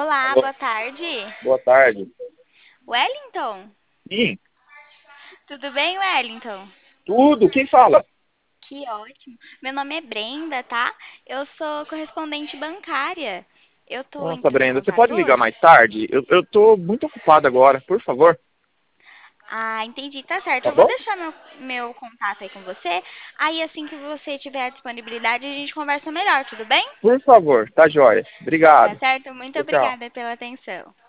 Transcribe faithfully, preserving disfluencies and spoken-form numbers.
Olá, Alô, boa tarde. boa tarde. Wellington? Sim, Tudo bem, Wellington? tudo, quem fala? Que ótimo. Meu nome é Brenda, tá? Eu sou correspondente bancária. Eu tô Nossa, entrando em Brenda, você contato pode ligar hoje? mais tarde? Eu, eu tô muito ocupado agora, por favor, Ah, entendi, tá certo. tá Eu vou bom? deixar meu, meu contato aí com você. Aí, assim que você tiver a disponibilidade, a gente conversa melhor, tudo bem? Por favor, tá joia. Tá Obrigado. certo? Muito Tchau, tchau. obrigada pela atenção.